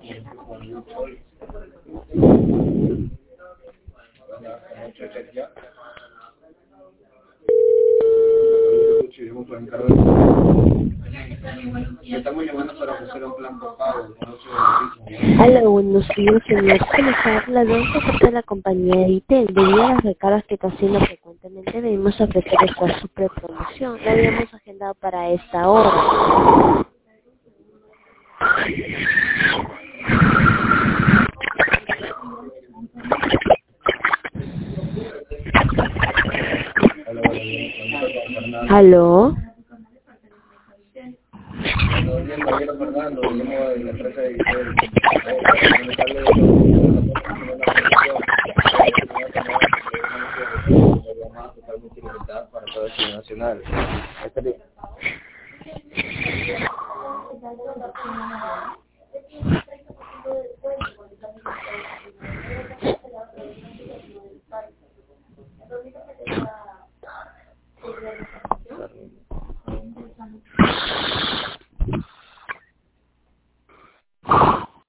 Estamos llamando para ofrecer un plan por pago. Hola, buenos días, señor. ¿Cómo está? La vamos de la compañía Editel. Debido a las recargas que está haciendo frecuentemente, debemos ofrecer esta super promoción. La habíamos agendado para esta hora. ¿Aló? Buenos días, caballero Fernando. Llamo de la empresa de Editel. Totalmente ilimitada para todo el nacional.